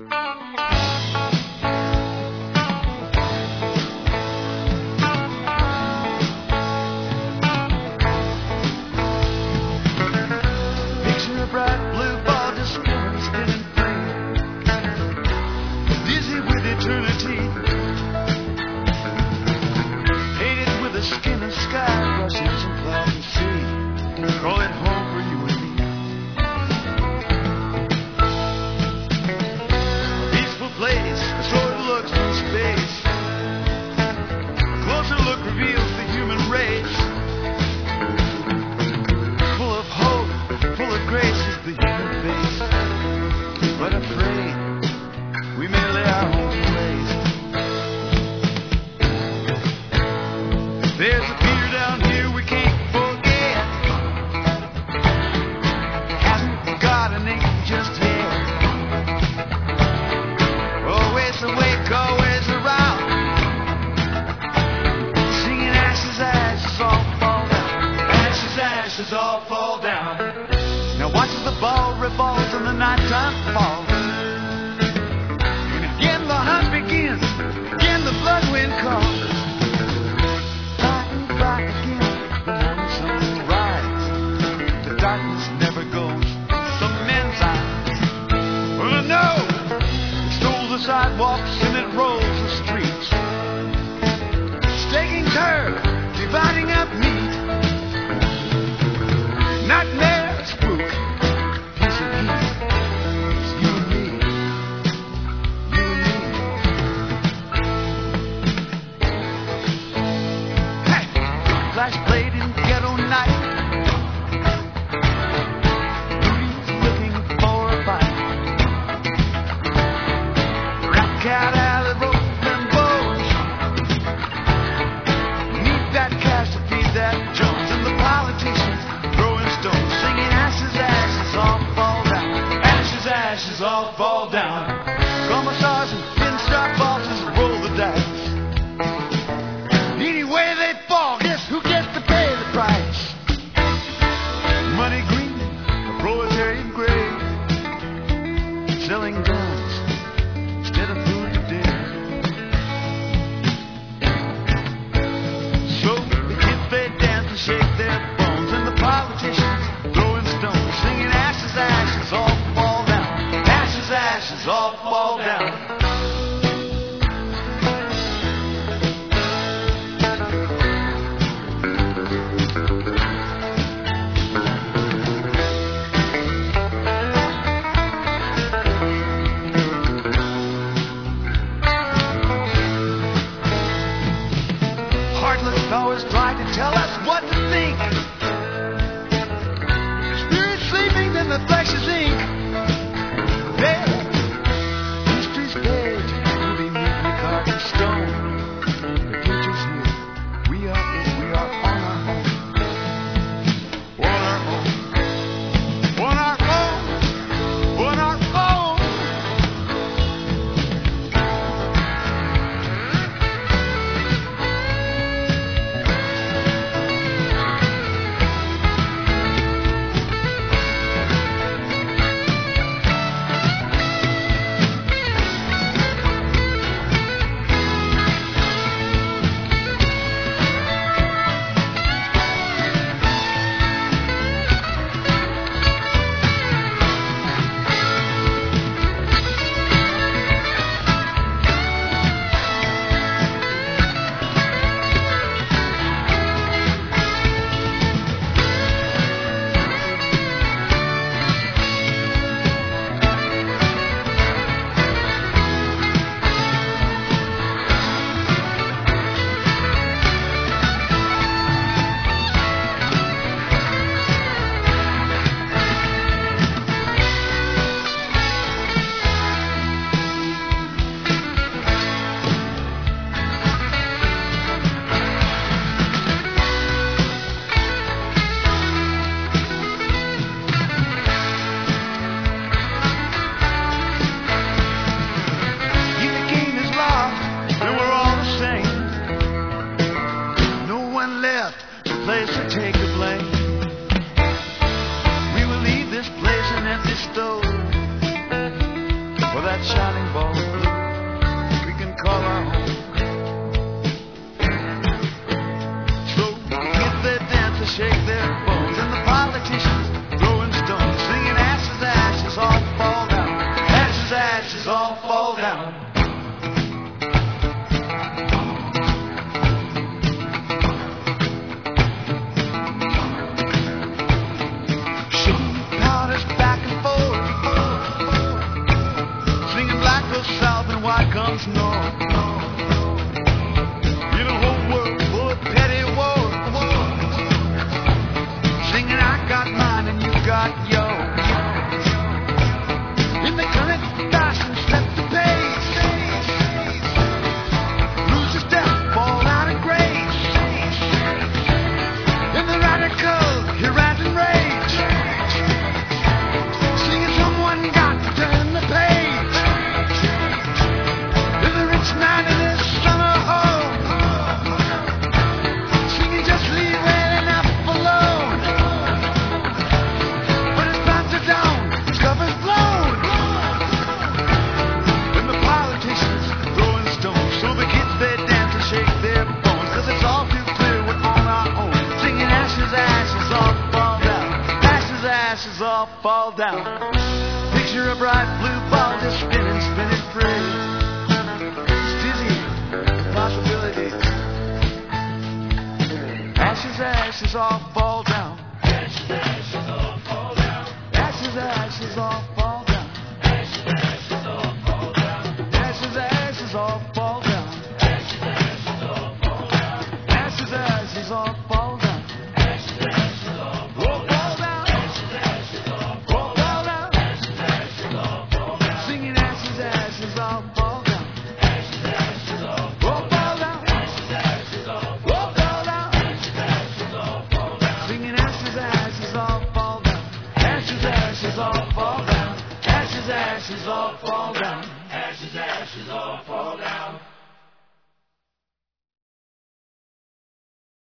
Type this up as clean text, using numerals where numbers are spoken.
Picture a bright blue ball just spinning free, dizzy with eternity, painted with the skin of sky, rushing some cloudy sea. Call it home for you and me. A peaceful place, a sort of looks from space. A closer look reveals the human race. Full of hope, full of grace is the human face. But afraid, we may lay our home place. There's a fear down here we can't forget. Hasn't got a name just yet. Always awake, always around. Singing ashes, ashes all fall down. Ashes, ashes all fall down. Now watch as the ball revolves and the nighttime falls. And again the hunt begins. Again the blood wind calls. Bright again, the morning sun will rise. The darkness never goes from some men's eyes. Well, I know it strolls the sidewalks and it rolls the streets, staking turf, dividing up meat. Nightmare, spook, piece of heat. It's you and me, you and me. Hey, flash blade in ghetto night. Rudy's looking for a fight. Rat cat alley rolling bones. Need that cash to feed that Jones. And the politicians throwing stones, singing ashes, ashes all fall down. Ashes, ashes all fall down. Commissars and pinstripe bosses roll the dice. Anyway they fall, guess who gets to pay the price? Money green, a proletarian grave, selling guns instead of food for dinner. So the kids they dance and shake their bones, and the politicians throwing stones, singing ashes, ashes all fall down. Ashes, ashes all fall down. Heartless always try to tell us what to think. The spirit's sleeping, then the flesh is ink. There, history's there. shining ball we can call our home. So get their dance to shake their bones, and the politicians throwing stones, singing ashes, ashes, all fall down. Ashes, ashes, all fall down. South and white comes north. In a whole world full of petty war. Singing I got mine and you got yours. In the current fashion, step the pace. Lose your step, fall out of grace. In the radical, he rant and rage. Singing someone got to turn the page. Man in his summer home, singing just leave well enough alone. But his pants are down, his cover's blown, and the politicians throwing stones. So the kids they dance and shake their bones, 'cause it's all too clear we're on our own. Singing ashes, ashes, all fall down. Ashes, ashes, all fall down. Picture a bright blue ball just spinning, spinning free. Possibilities. Ashes, ashes, all fall down. Ashes, ashes, all fall down. Ashes, ashes, all fall down. Ashes, ashes, all fall down. Ashes, ashes, all fall down. Ashes, ashes, all fall down. Ashes, ashes, all fall down. Ashes, ashes, all fall down. Ashes, ashes, all fall down. Ashes, ashes, all fall down. Singing ashes, ashes, all fall down. Ashes, ashes, all fall down. Singing ashes, ashes, all fall down. Ashes, ashes, all fall down. Ashes, ashes, all fall down. Ashes, ashes, all fall down.